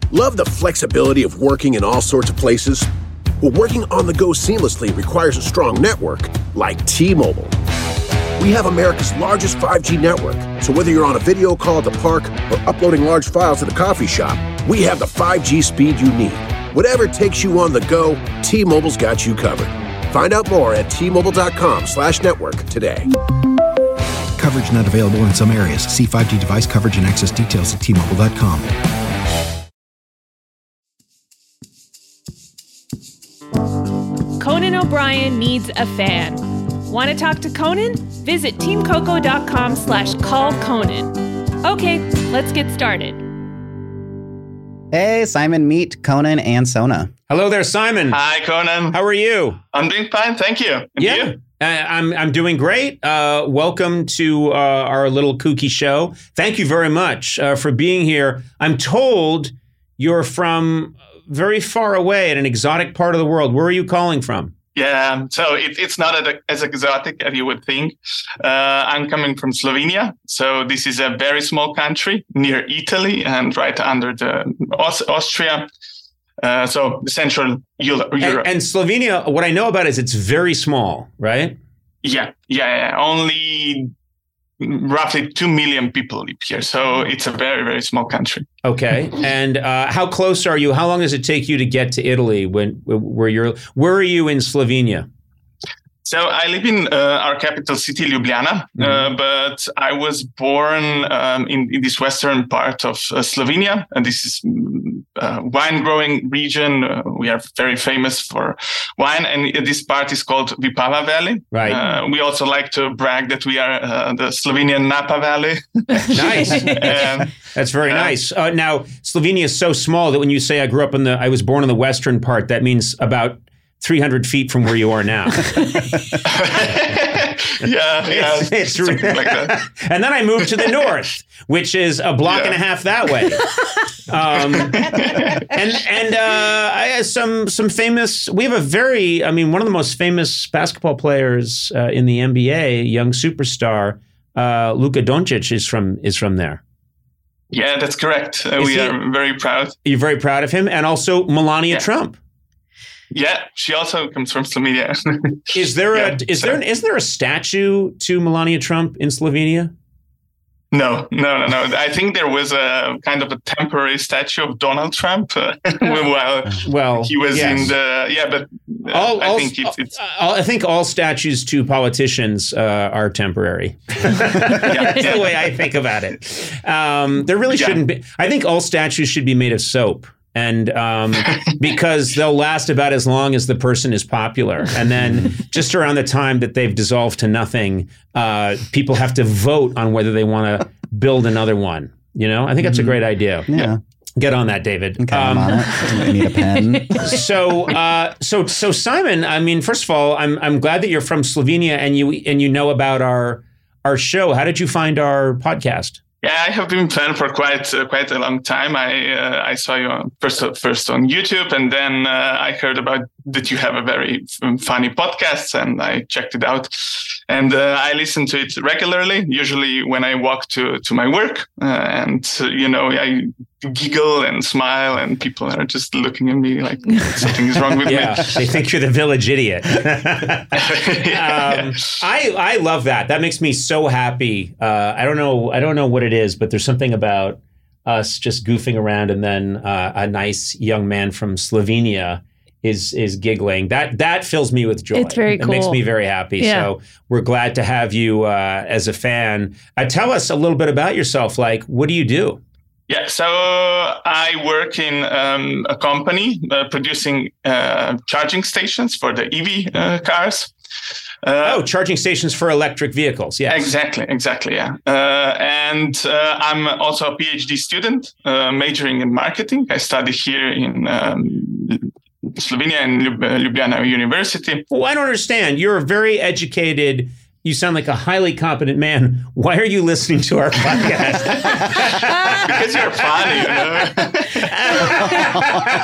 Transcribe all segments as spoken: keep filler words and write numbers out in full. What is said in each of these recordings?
Love the flexibility of working in all sorts of places? Well, working on the go seamlessly requires a strong network like T-Mobile. We have America's largest five G network, so whether you're on a video call at the park or uploading large files at the coffee shop, we have the five G speed you need. Whatever takes you on the go, T-Mobile's got you covered. Find out more at T-Mobile.com slash network today. Coverage not available in some areas. See five G device coverage and access details at T Mobile dot com. Conan O'Brien needs a fan. Want to talk to Conan? Visit teamcoco.com slash call Conan. Okay, let's get started. Hey, Simon, meet Conan and Sona. Hello there, Simon. Hi, Conan. How are you? I'm doing fine, thank you. And yeah, you? Uh, I'm I'm doing great. Uh, welcome to uh, our little kooky show. Thank you very much uh, for being here. I'm told you're from very far away in an exotic part of the world. Where are you calling from? Yeah, so it, it's not as exotic as you would think. Uh, I'm coming from Slovenia. So this is a very small country near Italy and right under the Aust- Austria. Uh, so Central Europe. And, and Slovenia, what I know about it is it's very small, right? Yeah, yeah, yeah. Only roughly two million people live here. So it's a very, very small country. Okay. And uh, how close are you? How long does it take you to get to Italy? When where you're? Where are you in Slovenia? So I live in uh, our capital city, Ljubljana, mm-hmm. uh, but I was born um, in, in this western part of uh, Slovenia, and this is a wine growing region. Uh, we are very famous for wine, and this part is called Vipava Valley. Right. Uh, we also like to brag that we are uh, the Slovenian Napa Valley. Nice. um, That's very uh, nice. Uh, now, Slovenia is so small that when you say I grew up in the, I was born in the western part, that means about three hundred feet from where you are now. yeah, yeah, it's, it's something like that. And then I moved to the north, which is a block yeah. and a half that way. Um, and and uh, I have some some famous. We have a very, I mean, one of the most famous basketball players uh, in the N B A, young superstar uh, Luka Doncic is from is from there. Yeah, that's correct. Uh, we he, are very proud. You're very proud of him, and also Melania yeah. Trump. Yeah, she also comes from Slovenia. is there yeah, a is so. there an, is there a statue to Melania Trump in Slovenia? No, no, no, no. I think there was a kind of a temporary statue of Donald Trump uh, while well, he was yes. in the yeah, but uh, all, I all, think it's, it's all, I think all statues to politicians uh, are temporary. yeah, That's yeah. the way I think about it. Um, there really yeah. shouldn't be. I think all statues should be made of soap. And um, because they'll last about as long as the person is popular. And then just around the time that they've dissolved to nothing, uh, people have to vote on whether they want to build another one. You know, I think that's a great idea. Yeah. Get on that, David. Okay, um, I'm on it. I need a pen. so, uh, so, so Simon, I mean, first of all, I'm I'm glad that you're from Slovenia and you and you know about our our show. How did you find our podcast? Yeah, I have been playing for quite uh, quite a long time. I uh, I saw you on, first first on YouTube, and then uh, I heard about that you have a very f- funny podcast, and I checked it out. And uh, I listen to it regularly, usually when I walk to, to my work. Uh, and, uh, you know, I giggle and smile, and people are just looking at me like something is wrong with yeah, me. They think you're the village idiot. yeah, um, I I love that. That makes me so happy. Uh, I don't know. I don't know what it is, but there's something about us just goofing around, and then uh, a nice young man from Slovenia is is giggling. That that fills me with joy. It's very cool. It makes me very happy. Yeah. So we're glad to have you uh, as a fan. Uh, tell us a little bit about yourself. Like, what do you do? Yeah, so I work in um, a company uh, producing uh, charging stations for the E V uh, cars. Uh, oh, charging stations for electric vehicles. Yes. Exactly, exactly, yeah. Uh, and uh, I'm also a PhD student, uh, majoring in marketing. I study here in um, Slovenia and Ljubljana University. Well, I don't understand. You're a very educated, you sound like a highly competent man. Why are you listening to our podcast? Because you're funny, you know?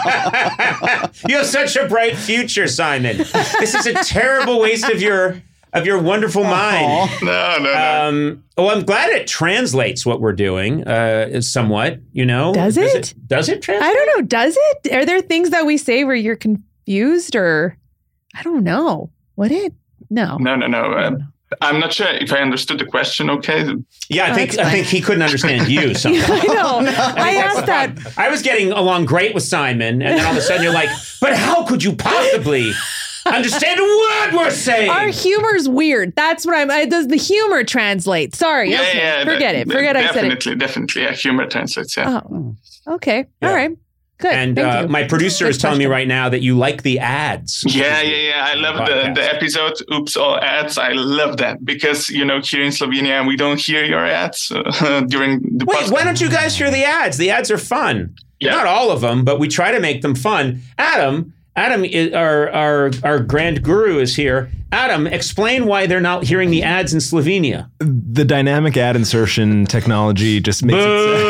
You have such a bright future, Simon. This is a terrible waste of your of your wonderful mind. No, no, no. Um, well, I'm glad it translates what we're doing uh, somewhat, you know. Does Does it? it? Does it translate? I don't know. Does it? Are there things that we say where you're confused or I don't know. Would it? No. No, no, no. Uh, I'm not sure if I understood the question. Okay. Yeah, I Oh, think that's I fine. think he couldn't understand you. Somehow. I know. I asked that. I was getting along great with Simon, and then all of a sudden you're like, "But how could you possibly understand a word we're saying?" Our humor's weird. That's what I'm. I, does the humor translate? Sorry. Yeah, okay. yeah. Forget de- it. Forget I said it. Definitely, definitely. Yeah, humor translates. Yeah. Oh. Okay. Yeah. All right. Good. And Thank uh, you. my producer Good is telling me question. right now that you like the ads. Yeah, yeah, yeah. I love the, Podcast. the episode. Oops, all ads. I love that because, you know, here in Slovenia, we don't hear your ads uh, during the Wait, podcast. why don't you guys hear the ads? The ads are fun. Yeah. Not all of them, but we try to make them fun. Adam, Adam, is, our our our grand guru is here. Adam, explain why they're not hearing the ads in Slovenia. The dynamic ad insertion technology just makes it.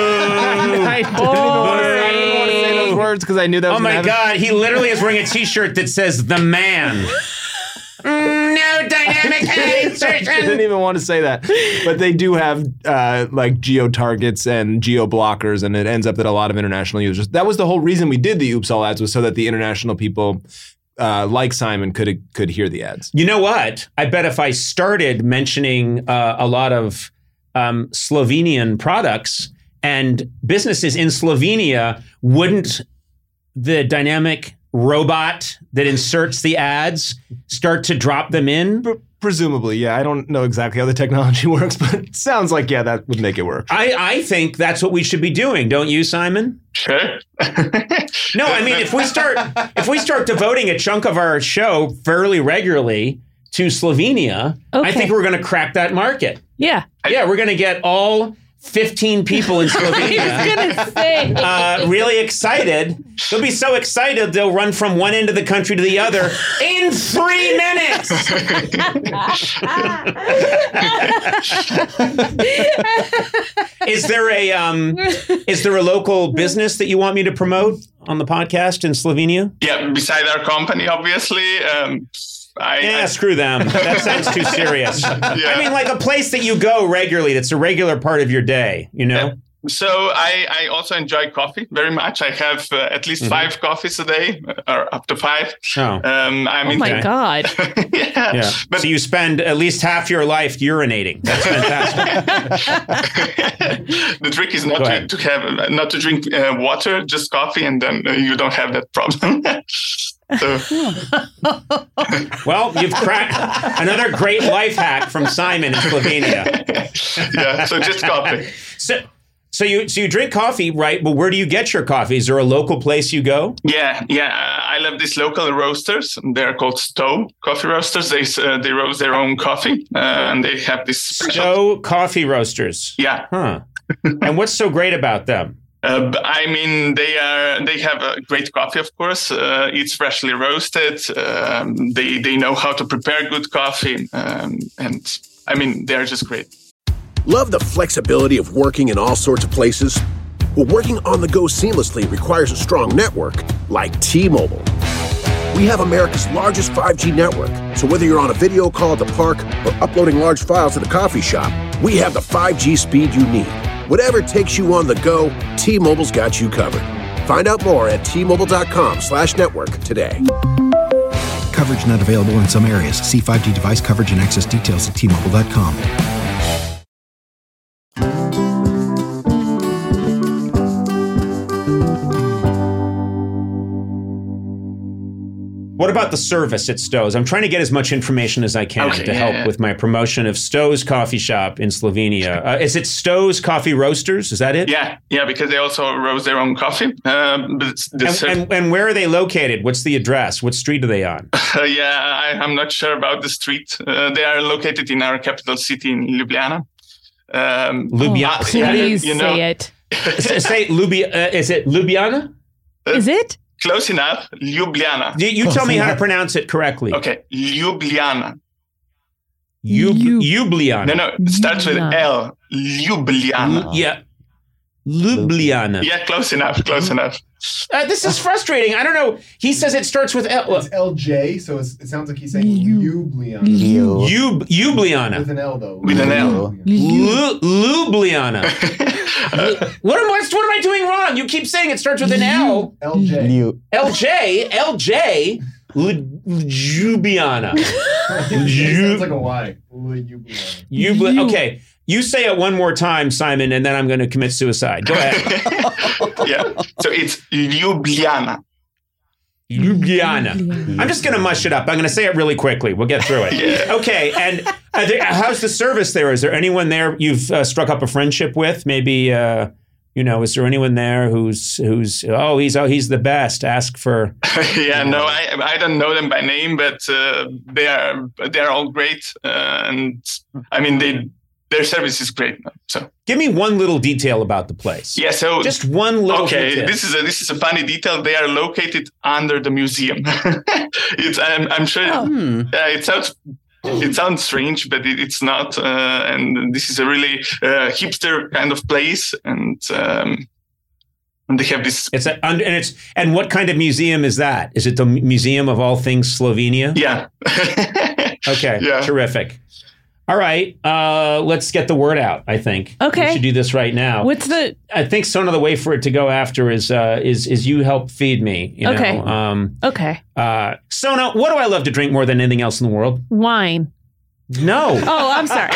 I didn't want to say- I didn't want to say those words because I knew that was Oh gonna my happen. God, he literally is wearing a T-shirt that says "The Man." Mm, no dynamic ad I didn't insertion. even want to say that, but they do have uh, like geo targets and geo blockers, and it ends up that a lot of international users. That was the whole reason we did the Oops All ads, was so that the international people, uh, like Simon, could could hear the ads. You know what? I bet if I started mentioning uh, a lot of um, Slovenian products and businesses in Slovenia, wouldn't the dynamic robot that inserts the ads start to drop them in? P- presumably, yeah. I don't know exactly how the technology works, but it sounds like, yeah, that would make it work. I, I think that's what we should be doing, don't you, Simon? Sure. No, I mean, if we start if we start devoting a chunk of our show fairly regularly to Slovenia, I Okay. think we're going to crack that market. Yeah. Yeah, we're going to get all fifteen people in I was Slovenia gonna say. uh, really excited. They'll be so excited they'll run from one end of the country to the other in three minutes. Is there a um, is there a local business that you want me to promote on the podcast in Slovenia? Yeah, beside our company, obviously. Um, I, Yeah, I, screw them. That sounds too serious. I mean, like a place that you go regularly. That's a regular part of your day. You know. so I, I also enjoy coffee very much. I have uh, at least Mm-hmm. five coffees a day, or up to five. Oh. Um, I'm Oh my into- God. yeah. Yeah. But So you spend at least half your life urinating. That's fantastic. the trick is not Go to, ahead. to have not to drink uh, water, just coffee, and then uh, you don't have that problem. So Well, you've cracked another great life hack from Simon in Slovenia. yeah, so just coffee. So, so you so you drink coffee, right? But where do you get your coffee? Is there a local place you go? Yeah, yeah. I love these local roasters. They're called Stowe Coffee Roasters. They uh, they roast their own coffee, uh, and they have this special. Stowe Coffee Roasters. Yeah. Huh. And what's so great about them? Uh, b- I mean, they are. They have a great coffee, of course. Uh, it's freshly roasted. Um, they they know how to prepare good coffee, um, and I mean, they're just great. Love the flexibility of working in all sorts of places? Well, working on the go seamlessly requires a strong network like T-Mobile. We have America's largest five G network, so whether you're on a video call at the park or uploading large files at the coffee shop, we have the five G speed you need. Whatever takes you on the go, T-Mobile's got you covered. Find out more at T-Mobile.com slash network today. Coverage not available in some areas. See five G device coverage and access details at T Mobile dot com. What about the service at Stowe's? I'm trying to get as much information as I can Okay, to yeah, help yeah. with my promotion of Stowe's Coffee Shop in Slovenia. Uh, is it Stowe's Coffee Roasters? Is that it? Yeah, yeah, because they also roast their own coffee. Um, but it's the And, ser- and, and where are they located? What's the address? What street are they on? Uh, yeah, I, I'm not sure about the street. Uh, they are located in our capital city in Ljubljana. Um, Ljubljana. yeah, Please you know, say it. S- Say Lubi- uh, is it Ljubljana? Is it? close enough. Ljubljana. You, you tell me how to pronounce it correctly. Okay, Ljubljana. Ljub- Ljub- Ljubljana. No, no, it starts with Ljubljana. L. Ljubljana. Yeah. Ljubljana. Yeah, close enough. Close enough. Uh, this is frustrating. I don't know. He says it starts with L. It's L J, so it's, it sounds like he's saying Ljubljana. You. Ljub- Ljubljana. With an L, though. With an L. Lu- Ljubljana. what am I? What am I doing wrong? You keep saying it starts with an L. L J. You. L J. L J. Ljubljana. It sounds like a Y. Ljubljana. Ljubljana. Okay. You say it one more time, Simon, and then I'm going to commit suicide. Go ahead. Yeah. So it's Ljubljana. Ljubljana. I'm just going to mush it up. I'm going to say it really quickly. We'll get through it. Yeah. Okay. And uh, there, how's the service there? Is there anyone there you've uh, struck up a friendship with? Maybe, uh, you know, is there anyone there who's who's oh he's oh he's the best? Ask for. Yeah. No, I I don't know them by name, but uh, they are they are all great, uh, and I mean they. Their service is great. So give me one little detail about the place. Yeah, so just one little. Okay, detail. this is a this is a funny detail. They are located under the museum. it's I'm, I'm sure. Oh, hmm. uh, it sounds it sounds strange, but it, it's not. Uh, and this is a really uh, hipster kind of place, and um, and they have this. It's a, and it's and what kind of museum is that? Is it the Museum of All Things Slovenia? Yeah. Okay. Yeah. Terrific. All right, uh, let's get the word out, I think. Okay. We should do this right now. What's the... I think Sona, the way for it to go after is uh, is is you help feed me. You Okay. Know? Um, Okay. uh, Sona, what do I love to drink more than anything else in the world? Wine. No. Oh, I'm sorry.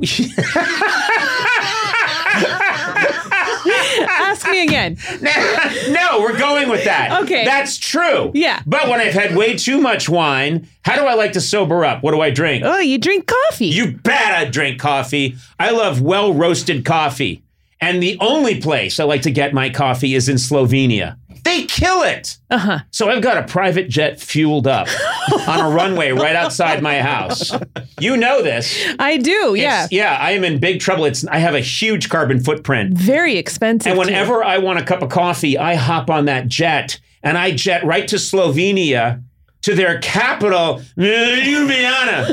Ask me again. No, we're going with that. Okay. That's true. Yeah. But when I've had way too much wine, how do I like to sober up? What do I drink? Oh, you drink coffee. You bet I drink coffee. I love well-roasted coffee. And the only place I like to get my coffee is in Slovenia. They kill it. Uh-huh. So I've got a private jet fueled up on a runway right outside my house. You know this. I do, yeah. It's- yeah, I am in big trouble. It's I have a huge carbon footprint. Very expensive. And too. whenever I want a cup of coffee, I hop on that jet and I jet right to Slovenia, to their capital, Ljubljana.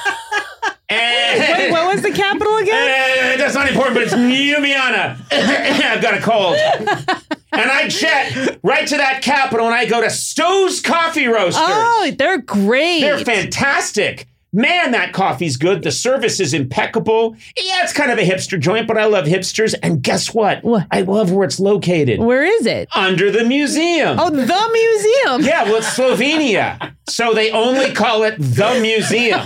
And Wait, what was the capital again? Uh, that's not important, but it's Ljubljana. I've got a cold. And I jet right to that capital and I go to Stowe's Coffee Roasters. Oh, they're great. They're fantastic. Man, that coffee's good. The service is impeccable. Yeah, it's kind of a hipster joint, but I love hipsters. And guess what? What? I love where it's located. Where is it? Under the museum. Oh, the museum. Yeah, well, it's Slovenia. So they only call it the museum.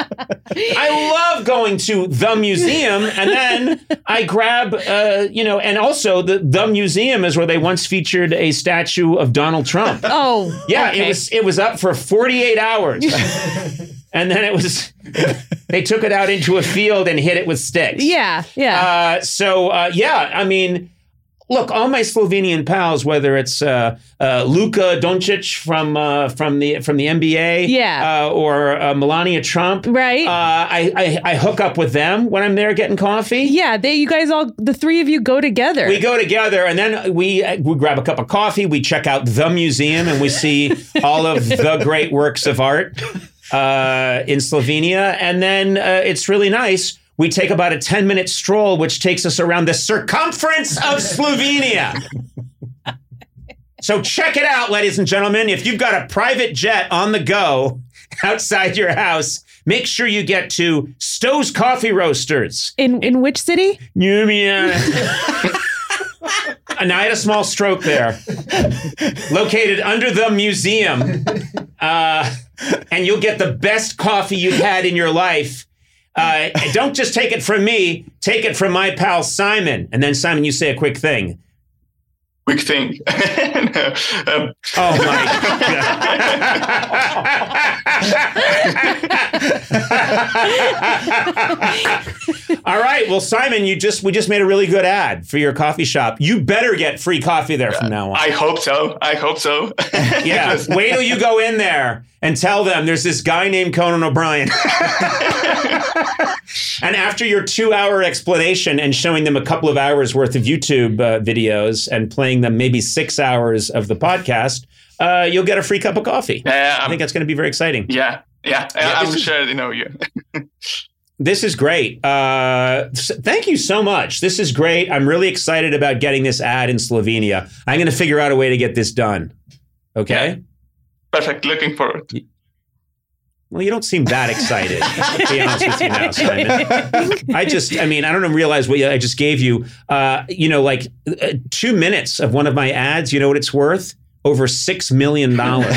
I love going to the museum, and then I grab, uh, you know, and also the the museum is where they once featured a statue of Donald Trump. Oh, Yeah, okay. it was it was up for forty-eight hours. And then it was, they took it out into a field and hit it with sticks. Yeah, yeah. Uh, so, uh, yeah, I mean, look, all my Slovenian pals, whether it's uh, uh, Luka Doncic from uh, from the from the N B A, Yeah. uh, or uh, Melania Trump, Right. Uh, I, I I hook up with them when I'm there getting coffee. yeah, they, you guys all, the three of you go together. We go together, and then we uh, we grab a cup of coffee. We check out the museum, and we see all of the great works of art uh, in Slovenia. And then uh, it's really nice. We take about a ten minute stroll, which takes us around the circumference of Slovenia. So check it out, ladies and gentlemen. If you've got a private jet on the go outside your house, make sure you get to Stowe's Coffee Roasters. In in which city? Ljubljana. And I had a small stroke there. Located under the museum. Uh, and you'll get the best coffee you've had in your life. Uh, don't just take it from me. Take it from my pal Simon. And then, Simon, you say a quick thing. Quick thing. No, um, Oh, my God. All right. Well, Simon, you just we just made a really good ad for your coffee shop. You better get free coffee there from now on. I hope so. I hope so. Yeah. Wait till you go in there and tell them there's this guy named Conan O'Brien. And after your two hour explanation and showing them a couple of hours worth of YouTube uh, videos and playing them maybe six hours of the podcast, uh, you'll get a free cup of coffee. Yeah, I think that's going to be very exciting. Yeah, yeah. Yeah, I'm this is- sure you know you. This is great. Uh, thank you so much. This is great. I'm really excited about getting this ad in Slovenia. I'm going to figure out a way to get this done. Okay? Yeah. Perfect. Looking forward. Well, you don't seem that excited, to be honest with you now, Simon. I just, I mean, I don't realize what I just gave you. Uh, you know, like uh, two minutes of one of my ads, you know what it's worth? Over six million dollars.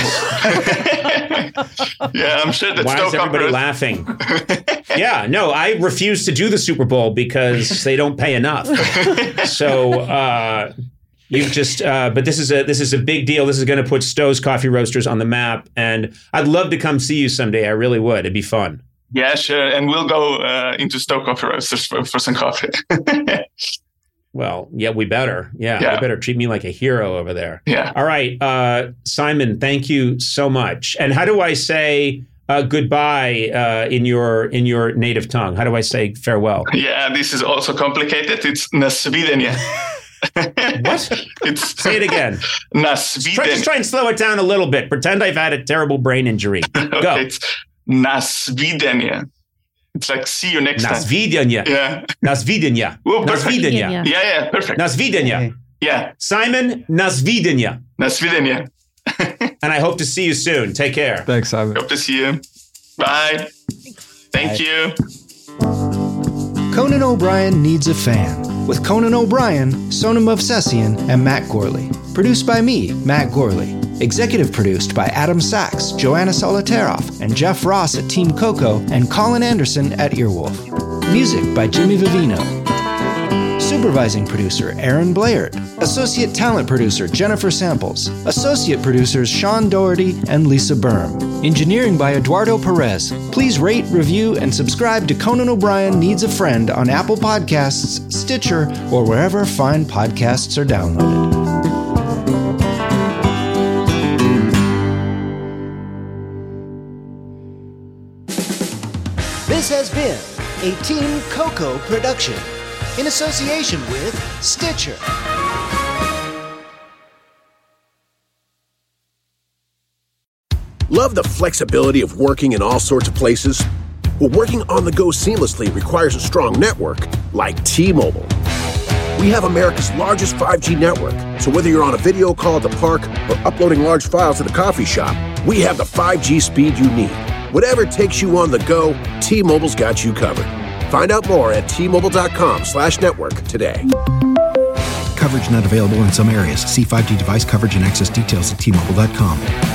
Yeah, I'm sure that's Why is everybody laughing? Yeah, no, I refuse to do the Super Bowl because they don't pay enough. So, uh, You've just, uh, but this is a this is a big deal. This is going to put Stowe's Coffee Roasters on the map, and I'd love to come see you someday. I really would. It'd be fun. Yeah, sure. And we'll go uh, into Stowe Coffee Roasters for, for some coffee. Well, yeah, we better. Yeah, Yeah. you better treat me like a hero over there. Yeah. All right, uh, Simon, thank you so much. And how do I say uh, goodbye uh, in your in your native tongue? How do I say farewell? Yeah, this is also complicated. It's nasvidenia. What? It's Say it again. nasvidenia. Try, just try and slow it down a little bit. Pretend I've had a terrible brain injury. Go. Okay, it's nasvidenia. It's like see you next time. Nasvidenia. Yeah. Nasvidenia. Whoa, perfect. Nasvidenia. Yeah, yeah, perfect. Nasvidenia. Yeah, Simon, nasvidenia. nasvidenia. And I hope to see you soon. Take care. Thanks, Simon. Hope to see you. Bye. Thank you. Conan O'Brien Needs a Fan, with Conan O'Brien, Sonam Movsesian, and Matt Gorley. Produced by me, Matt Gorley. Executive produced by Adam Sachs, Joanna Solitaroff, and Jeff Ross at Team Coco, and Colin Anderson at Earwolf. Music by Jimmy Vivino. Supervising producer Aaron Blaird. Associate talent producer Jennifer Samples. Associate producers Sean Doherty and Lisa Berm. Engineering by Eduardo Perez. Please rate, review, and subscribe to Conan O'Brien Needs a Friend on Apple Podcasts, Stitcher, or wherever fine podcasts are downloaded. This has been a Team Coco production in association with Stitcher. Love the flexibility of working in all sorts of places? Well, working on the go seamlessly requires a strong network like T-Mobile. We have America's largest five G network, so whether you're on a video call at the park or uploading large files at the coffee shop, we have the five G speed you need. Whatever takes you on the go, T-Mobile's got you covered. Find out more at T-Mobile.com slash network today. Coverage not available in some areas. See five G device coverage and access details at T Mobile dot com.